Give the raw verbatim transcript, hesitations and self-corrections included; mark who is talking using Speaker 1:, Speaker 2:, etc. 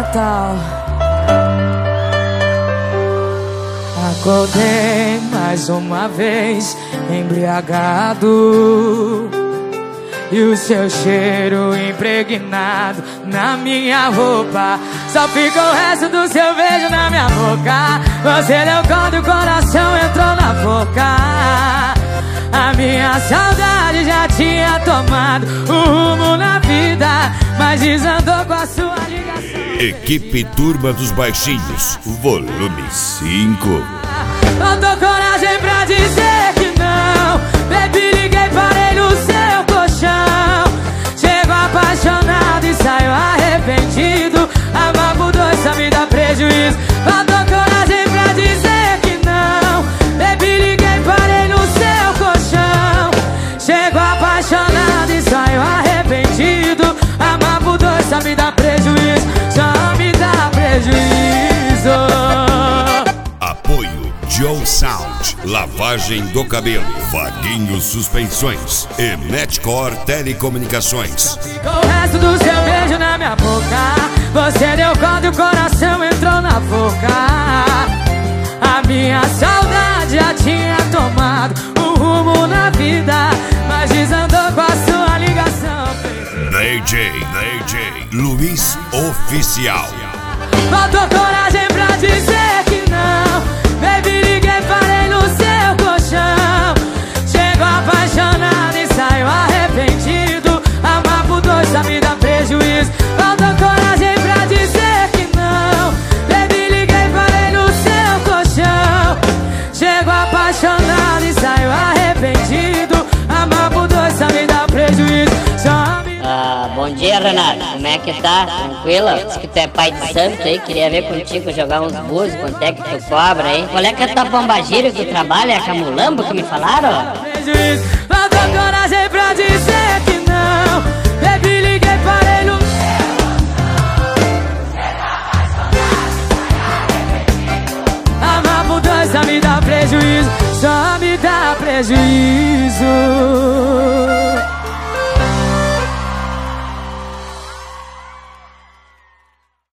Speaker 1: Natal. Acordei mais uma vez embriagado, e o seu cheiro impregnado na minha roupa. Só fica o resto do seu beijo na minha boca. Você deu conta e o coração entrou na boca. A minha saudade já tinha tomado um rumo na vida, mas desandou com a sua ligação.
Speaker 2: Equipe Turma dos Baixinhos, volume cinco.
Speaker 1: Faltou coragem pra dizer que não. Baby, liguei, parei no seu colchão. Chego apaixonado e saio arrependido. Amar por dois só me dá prejuízo. Faltou coragem pra dizer que não. Baby, liguei, parei no seu colchão. Chego apaixonado e saio arrependido. Amar por dois só me dá prejuízo. Só me dá prejuízo.
Speaker 2: Apoio Joe Sound, lavagem do cabelo, Vaguinho Suspensões e Netcor Telecomunicações.
Speaker 1: Ficou o resto do seu beijo na minha boca. Você deu conta e o coração entrou na boca. A minha saudade já tinha tomado um rumo na vida, mas desandou com a sua ligação.
Speaker 2: D J, D J Luiz Oficial.
Speaker 1: Faltou coragem pra dizer que não. Baby, liguei, parei no seu colchão. Chego apaixonado e saio arrependido. Amar por dois só me dá prejuízo. Faltou coragem pra dizer que não. Baby, liguei, parei no seu colchão. Chego apaixonado e saio arrependido. Amar por dois só me dá prejuízo. Só me...
Speaker 3: Ah, bom dia, Renato. Como é que tá? Tranquila? Diz que tu é pai de santo aí. Queria ver contigo jogar uns búzios. Quanto é que tu cobra aí? Qual é que é a tua pombagira que trabalha? É a Camulambo que me falaram?
Speaker 1: Faltou coragem pra dizer que não. Baby, liguei, parei no... Amar por dois só me dá prejuízo. Só me dá prejuízo.